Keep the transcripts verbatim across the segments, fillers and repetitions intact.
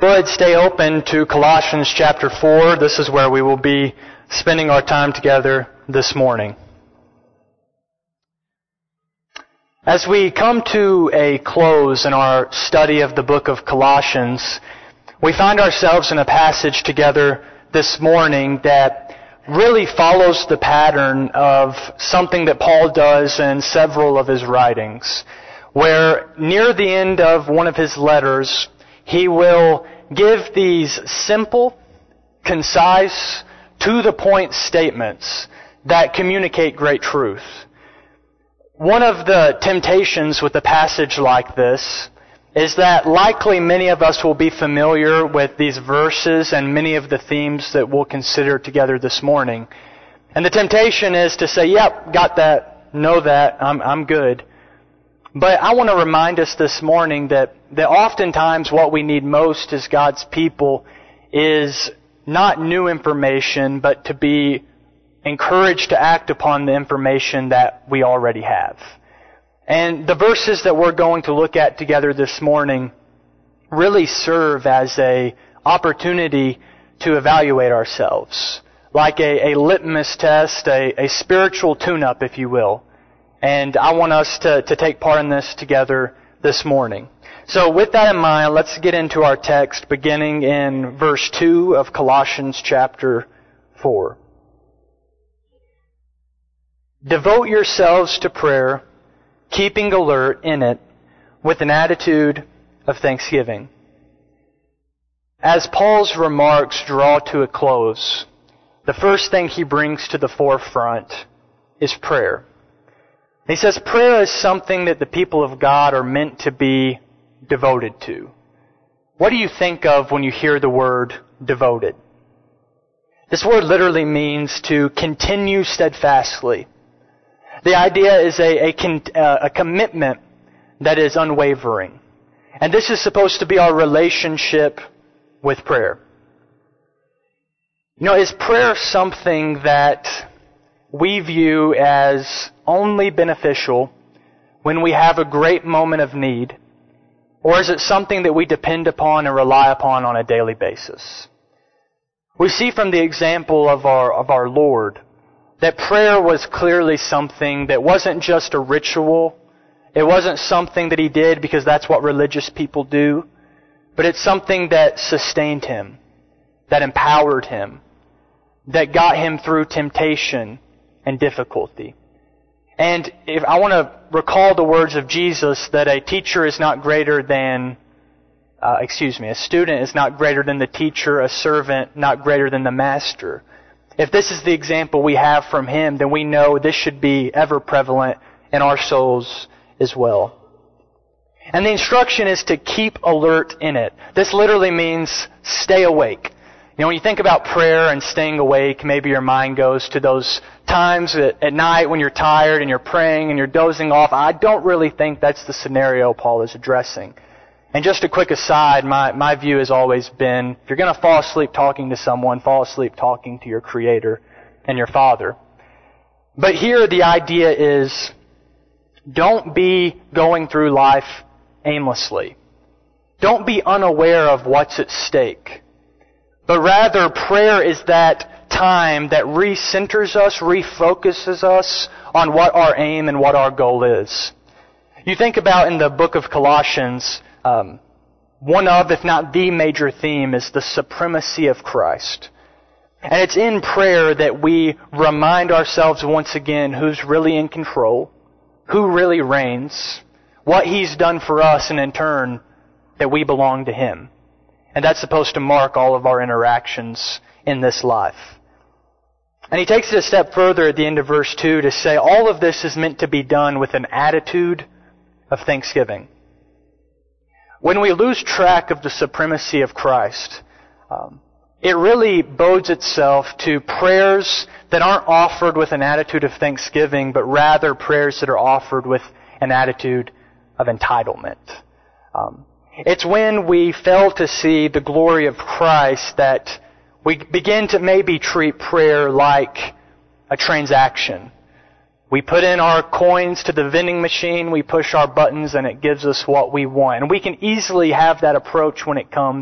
Good, stay open to Colossians chapter four. This is where we will be spending our time together this morning. As we come to a close in our study of the book of Colossians, we find ourselves in a passage together this morning that really follows the pattern of something that Paul does in several of his writings, where near the end of one of his letters, he will give these simple, concise, to-the-point statements that communicate great truth. One of the temptations with a passage like this is that likely many of us will be familiar with these verses and many of the themes that we'll consider together this morning. And the temptation is to say, yep, got that, know that, I'm, I'm good. But I want to remind us this morning that, that oftentimes what we need most as God's people is not new information, but to be encouraged to act upon the information that we already have. And the verses that we're going to look at together this morning really serve as a opportunity to evaluate ourselves, like a, a litmus test, a, a spiritual tune-up, if you will. And I want us to, to take part in this together this morning. So with that in mind, let's get into our text beginning in verse two of Colossians chapter four. Devote yourselves to prayer, keeping alert in it with an attitude of thanksgiving. As Paul's remarks draw to a close, the first thing he brings to the forefront is prayer. He says prayer is something that the people of God are meant to be devoted to. What do you think of when you hear the word devoted? This word literally means to continue steadfastly. The idea is a, a, uh, a commitment that is unwavering. And this is supposed to be our relationship with prayer. You know, is prayer something that we view as only beneficial when we have a great moment of need? Or is it something that we depend upon and rely upon on a daily basis? We see from the example of our, of our Lord that prayer was clearly something that wasn't just a ritual. It wasn't something that He did because that's what religious people do. But it's something that sustained Him, that empowered Him, that got Him through temptation and difficulty. And if I want to recall the words of Jesus that a teacher is not greater than, uh, excuse me, a student is not greater than the teacher, a servant not greater than the master. If this is the example we have from Him, then we know this should be ever prevalent in our souls as well. And the instruction is to keep alert in it. This literally means stay awake. You know, when you think about prayer and staying awake, maybe your mind goes to those times at, at night when you're tired and you're praying and you're dozing off. I don't really think that's the scenario Paul is addressing. And just a quick aside, my, my view has always been, if you're going to fall asleep talking to someone, fall asleep talking to your Creator and your Father. But here the idea is, don't be going through life aimlessly. Don't be unaware of what's at stake. But rather, prayer is that time that recenters us, refocuses us on what our aim and what our goal is. You think about in the book of Colossians, um, one of, if not the major theme, is the supremacy of Christ. And it's in prayer that we remind ourselves once again who's really in control, who really reigns, what He's done for us, and in turn, that we belong to Him. And that's supposed to mark all of our interactions in this life. And he takes it a step further at the end of verse two to say all of this is meant to be done with an attitude of thanksgiving. When we lose track of the supremacy of Christ, um, it really bodes itself to prayers that aren't offered with an attitude of thanksgiving, but rather prayers that are offered with an attitude of entitlement. Um, It's when we fail to see the glory of Christ that we begin to maybe treat prayer like a transaction. We put in our coins to the vending machine, we push our buttons, and it gives us what we want. And we can easily have that approach when it comes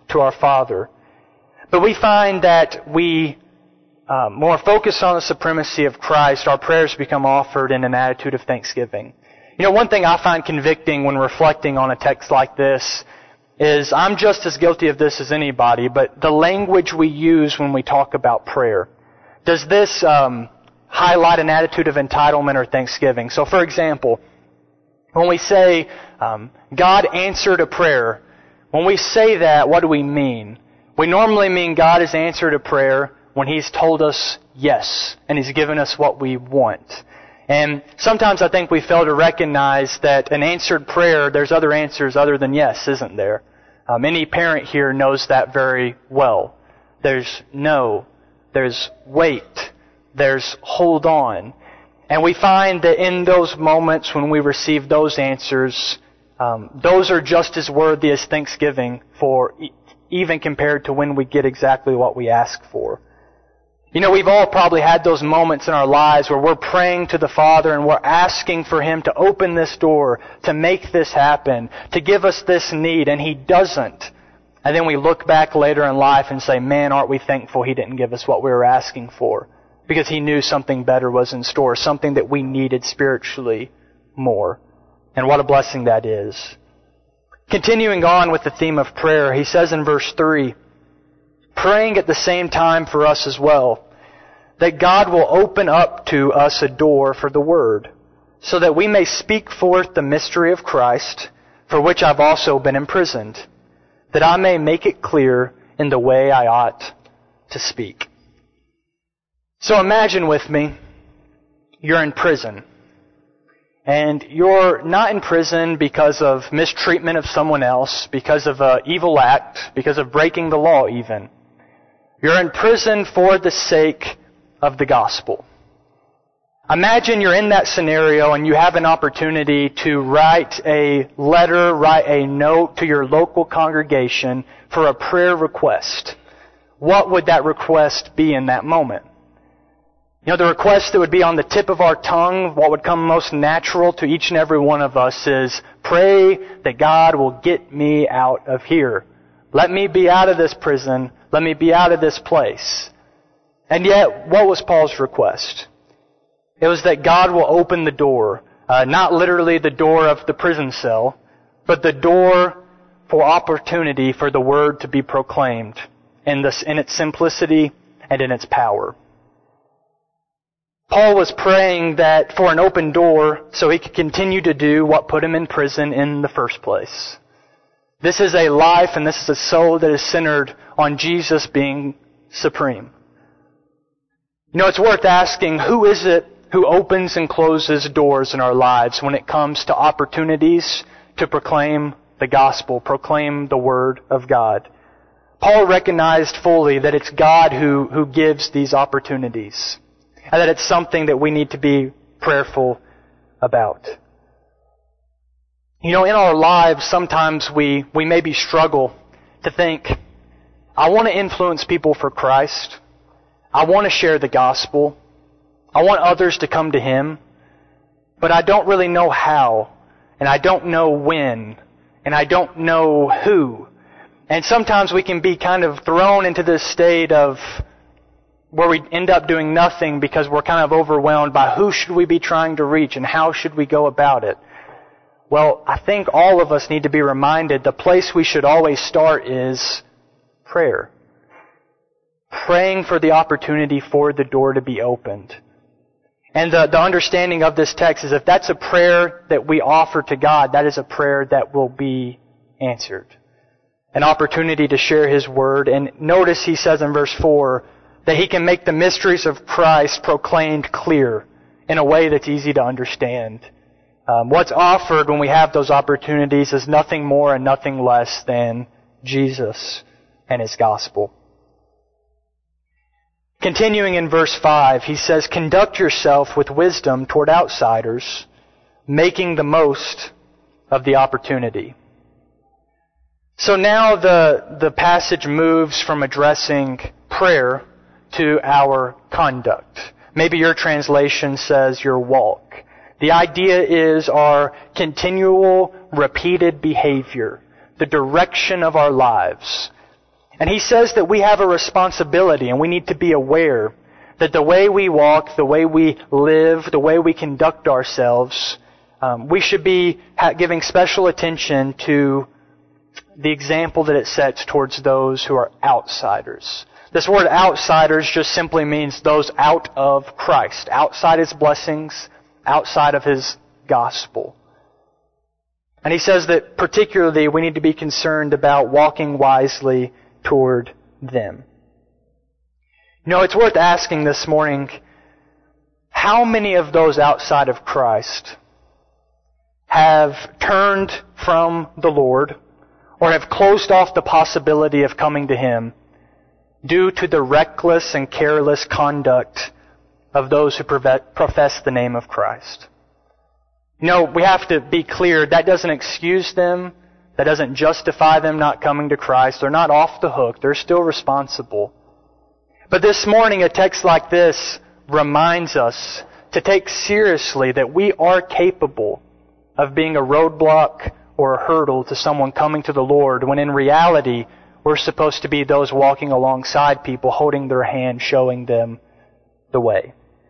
to our Father. But we find that we uh, more focus on the supremacy of Christ, our prayers become offered in an attitude of thanksgiving. You know, one thing I find convicting when reflecting on a text like this is I'm just as guilty of this as anybody, but the language we use when we talk about prayer. Does this um, highlight an attitude of entitlement or thanksgiving? So, for example, when we say, um, God answered a prayer, when we say that, what do we mean? We normally mean God has answered a prayer when He's told us yes, and He's given us what we want. And sometimes I think we fail to recognize that an answered prayer, there's other answers other than yes, isn't there? Um, any parent here knows that very well. There's no, there's wait, there's hold on. And we find that in those moments when we receive those answers, um, those are just as worthy as thanksgiving for e- even compared to when we get exactly what we ask for. You know, we've all probably had those moments in our lives where we're praying to the Father and we're asking for Him to open this door, to make this happen, to give us this need, and He doesn't. And then we look back later in life and say, man, aren't we thankful He didn't give us what we were asking for? Because He knew something better was in store, something that we needed spiritually more. And what a blessing that is. Continuing on with the theme of prayer, he says in verse three, praying at the same time for us as well, that God will open up to us a door for the Word, so that we may speak forth the mystery of Christ, for which I've also been imprisoned, that I may make it clear in the way I ought to speak. So imagine with me, you're in prison. And you're not in prison because of mistreatment of someone else, because of an evil act, because of breaking the law even. You're in prison for the sake of the gospel. Imagine you're in that scenario and you have an opportunity to write a letter, write a note to your local congregation for a prayer request. What would that request be in that moment? You know, the request that would be on the tip of our tongue, what would come most natural to each and every one of us is, pray that God will get me out of here. Let me be out of this prison. Let me be out of this place. And yet, what was Paul's request? It was that God will open the door, uh, not literally the door of the prison cell, but the door for opportunity for the Word to be proclaimed in this, in its simplicity and in its power. Paul was praying that for an open door so he could continue to do what put him in prison in the first place. This is a life and this is a soul that is centered on Jesus being supreme. You know, it's worth asking, who is it who opens and closes doors in our lives when it comes to opportunities to proclaim the gospel, proclaim the Word of God? Paul recognized fully that it's God who, who gives these opportunities, and that it's something that we need to be prayerful about. You know, in our lives, sometimes we, we maybe struggle to think, I want to influence people for Christ. I want to share the gospel. I want others to come to Him. But I don't really know how. And I don't know when. And I don't know who. And sometimes we can be kind of thrown into this state of where we end up doing nothing because we're kind of overwhelmed by who should we be trying to reach and how should we go about it. Well, I think all of us need to be reminded the place we should always start is prayer. Praying for the opportunity for the door to be opened. And the, the understanding of this text is if that's a prayer that we offer to God, that is a prayer that will be answered. An opportunity to share His Word. And notice he says in verse four, that He can make the mysteries of Christ proclaimed clear in a way that's easy to understand. Um, what's offered when we have those opportunities is nothing more and nothing less than Jesus and His gospel. Continuing in verse five, he says, conduct yourself with wisdom toward outsiders, making the most of the opportunity. So now the, the passage moves from addressing prayer to our conduct. Maybe your translation says your walk. The idea is our continual, repeated behavior, the direction of our lives. And he says that we have a responsibility and we need to be aware that the way we walk, the way we live, the way we conduct ourselves, um, we should be ha- giving special attention to the example that it sets towards those who are outsiders. This word outsiders just simply means those out of Christ, outside His blessings, outside of His gospel. And he says that particularly we need to be concerned about walking wisely toward them. You know, it's worth asking this morning, how many of those outside of Christ have turned from the Lord or have closed off the possibility of coming to Him due to the reckless and careless conduct of those who profess the name of Christ? You know, we have to be clear, that doesn't excuse them. That doesn't justify them not coming to Christ. They're not off the hook. They're still responsible. But this morning, a text like this reminds us to take seriously that we are capable of being a roadblock or a hurdle to someone coming to the Lord, when in reality, we're supposed to be those walking alongside people, holding their hand, showing them the way.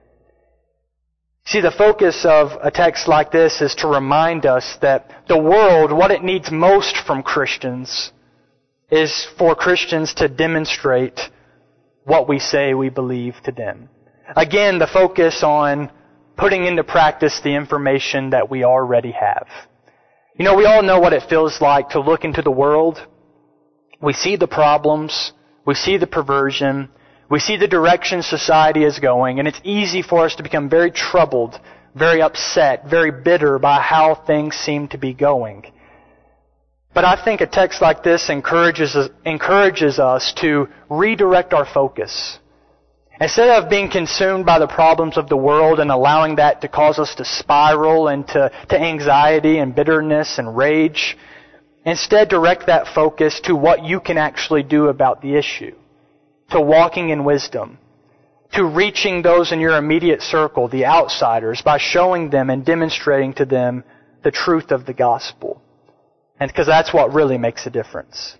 See, the focus of a text like this is to remind us that the world, what it needs most from Christians, is for Christians to demonstrate what we say we believe to them. Again, the focus on putting into practice the information that we already have. You know, we all know what it feels like to look into the world. We see the problems. We see the perversion. We see the direction society is going, and it's easy for us to become very troubled, very upset, very bitter by how things seem to be going. But I think a text like this encourages us, encourages us to redirect our focus. Instead of being consumed by the problems of the world and allowing that to cause us to spiral into to anxiety and bitterness and rage, instead direct that focus to what you can actually do about the issue. To walking in wisdom, to reaching those in your immediate circle, the outsiders, by showing them and demonstrating to them the truth of the gospel. And because that's what really makes a difference.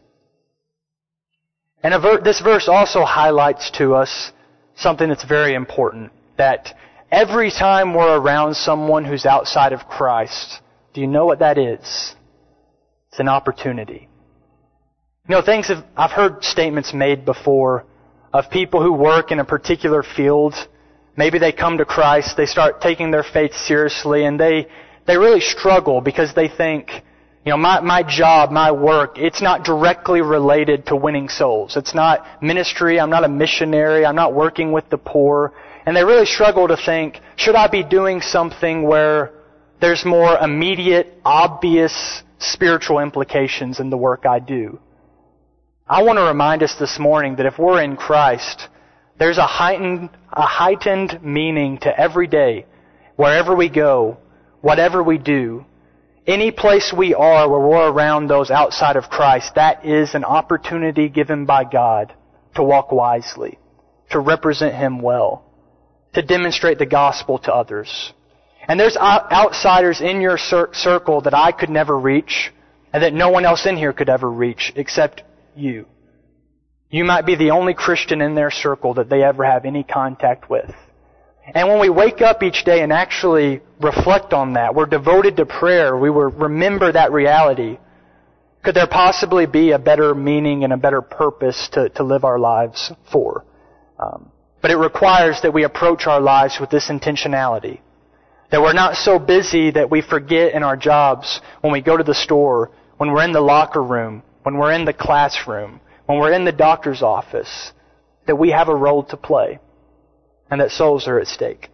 And a ver- this verse also highlights to us something that's very important, that every time we're around someone who's outside of Christ, do you know what that is? It's an opportunity. You know, things have, I've heard statements made before of people who work in a particular field. Maybe they come to Christ, they start taking their faith seriously, and they, they really struggle because they think, you know, my, my job, my work, it's not directly related to winning souls. It's not ministry, I'm not a missionary, I'm not working with the poor. And they really struggle to think, should I be doing something where there's more immediate, obvious spiritual implications in the work I do? I want to remind us this morning that if we're in Christ, there's a heightened, a heightened meaning to every day, wherever we go, whatever we do, any place we are where we're around those outside of Christ. That is an opportunity given by God to walk wisely, to represent Him well, to demonstrate the gospel to others. And there's outsiders in your circle that I could never reach, and that no one else in here could ever reach except you. You might be the only Christian in their circle that they ever have any contact with. And when we wake up each day and actually reflect on that, we're devoted to prayer, we will remember that reality. Could there possibly be a better meaning and a better purpose to, to live our lives for? Um, but it requires that we approach our lives with this intentionality. That we're not so busy that we forget in our jobs when we go to the store, when we're in the locker room, when we're in the classroom, when we're in the doctor's office, that we have a role to play and that souls are at stake.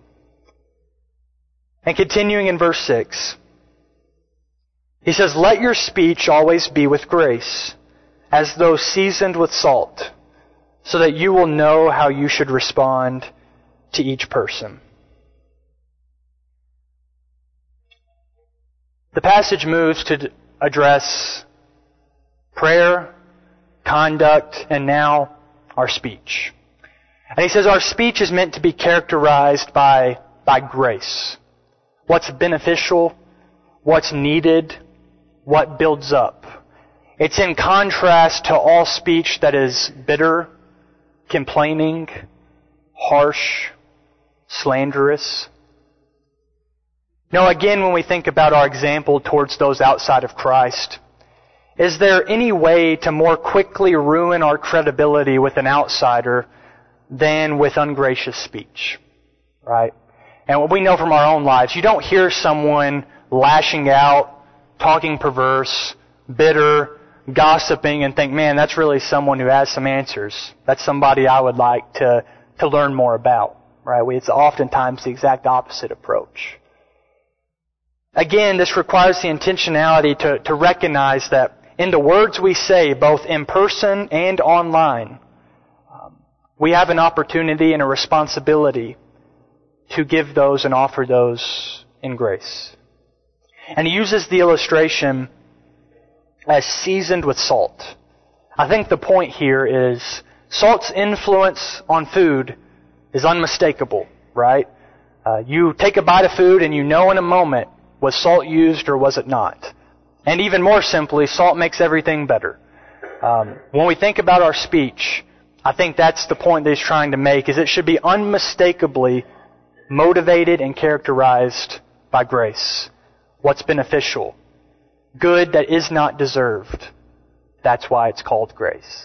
And continuing in verse six, he says, "Let your speech always be with grace, as though seasoned with salt, so that you will know how you should respond to each person." The passage moves to address prayer, conduct, and now our speech. And he says our speech is meant to be characterized by, by grace. What's beneficial, what's needed, what builds up. It's in contrast to all speech that is bitter, complaining, harsh, slanderous. Now again, when we think about our example towards those outside of Christ, is there any way to more quickly ruin our credibility with an outsider than with ungracious speech? Right? And what we know from our own lives, you don't hear someone lashing out, talking perverse, bitter, gossiping, and think, man, that's really someone who has some answers. That's somebody I would like to, to learn more about. Right? It's oftentimes the exact opposite approach. Again, this requires the intentionality to, to recognize that in the words we say, both in person and online, um, we have an opportunity and a responsibility to give those and offer those in grace. And he uses the illustration as seasoned with salt. I think the point here is salt's influence on food is unmistakable, right? Uh, you take a bite of food and you know in a moment, was salt used or was it not? And even more simply, salt makes everything better. Um, when we think about our speech, I think that's the point that he's trying to make, is it should be unmistakably motivated and characterized by grace. What's beneficial? Good that is not deserved. That's why it's called grace.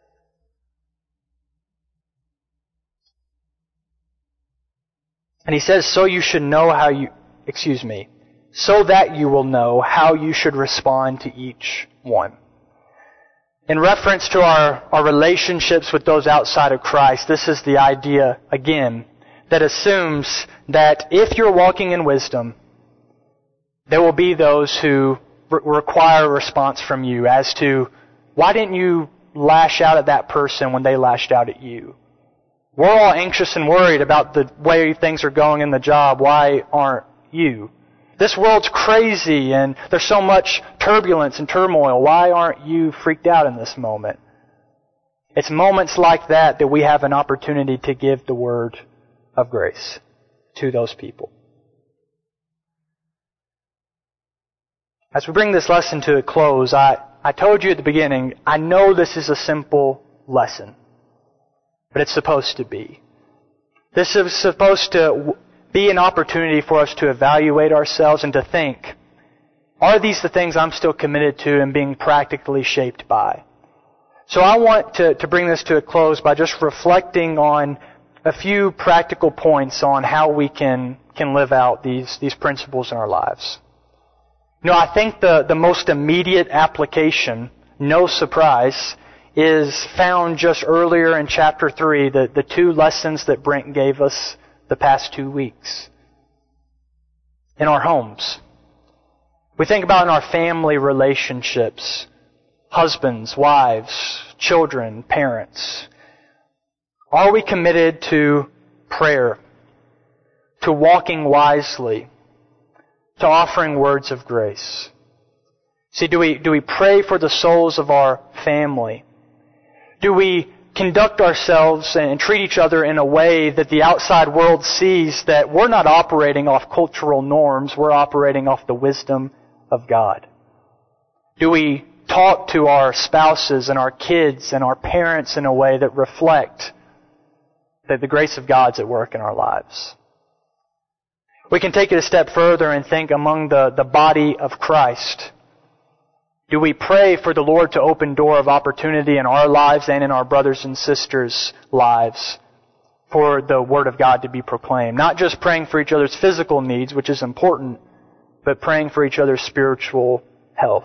And he says, so you should know how you, excuse me, so that you will know how you should respond to each one. In reference to our, our relationships with those outside of Christ, this is the idea, again, that assumes that if you're walking in wisdom, there will be those who re- require a response from you as to, why didn't you lash out at that person when they lashed out at you? We're all anxious and worried about the way things are going in the job. Why aren't you? This world's crazy and there's so much turbulence and turmoil. Why aren't you freaked out in this moment? It's moments like that that we have an opportunity to give the word of grace to those people. As we bring this lesson to a close, I, I told you at the beginning, I know this is a simple lesson, but it's supposed to be. This is supposed to be an opportunity for us to evaluate ourselves and to think, are these the things I'm still committed to and being practically shaped by? So I want to, to bring this to a close by just reflecting on a few practical points on how we can, can live out these, these principles in our lives. You know, I think the, the most immediate application, no surprise, is found just earlier in chapter three, the, the two lessons that Brent gave us the past two weeks. In our homes. We think about in our family relationships, husbands, wives, children, parents. Are we committed to prayer, to walking wisely, to offering words of grace? See, do we, do we pray for the souls of our family? Do we conduct ourselves and treat each other in a way that the outside world sees that we're not operating off cultural norms, we're operating off the wisdom of God? Do we talk to our spouses and our kids and our parents in a way that reflect that the grace of God's at work in our lives? We can take it a step further and think among the, the body of Christ. Do we pray for the Lord to open door of opportunity in our lives and in our brothers and sisters' lives for the Word of God to be proclaimed? Not just praying for each other's physical needs, which is important, but praying for each other's spiritual health.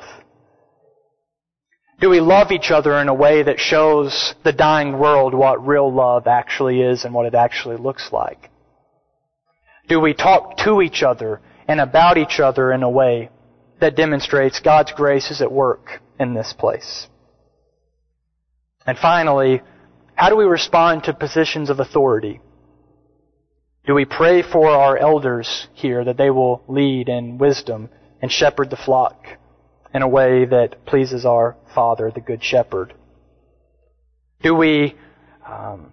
Do we love each other in a way that shows the dying world what real love actually is and what it actually looks like? Do we talk to each other and about each other in a way that demonstrates God's grace is at work in this place? And finally, how do we respond to positions of authority? Do we pray for our elders here that they will lead in wisdom and shepherd the flock in a way that pleases our Father, the Good Shepherd? Do we um,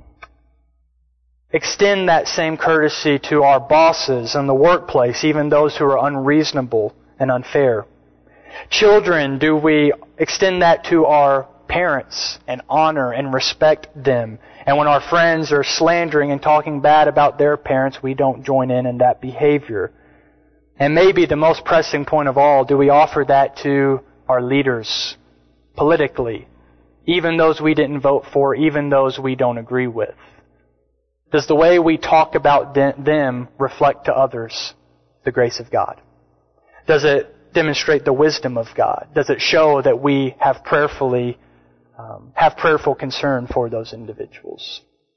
extend that same courtesy to our bosses in the workplace, even those who are unreasonable and unfair? Children, do we extend that to our parents and honor and respect them? And when our friends are slandering and talking bad about their parents, we don't join in in that behavior. And maybe the most pressing point of all, do we offer that to our leaders politically? Even those we didn't vote for, even those we don't agree with. Does the way we talk about them reflect to others the grace of God? Does it demonstrate the wisdom of God? Does it show that we have prayerfully um, have prayerful concern for those individuals?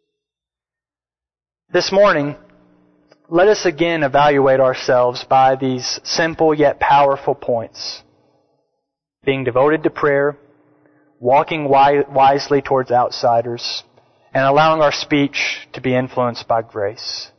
This morning, let us again evaluate ourselves by these simple yet powerful points. Being devoted to prayer, walking wisely towards outsiders, and allowing our speech to be influenced by grace.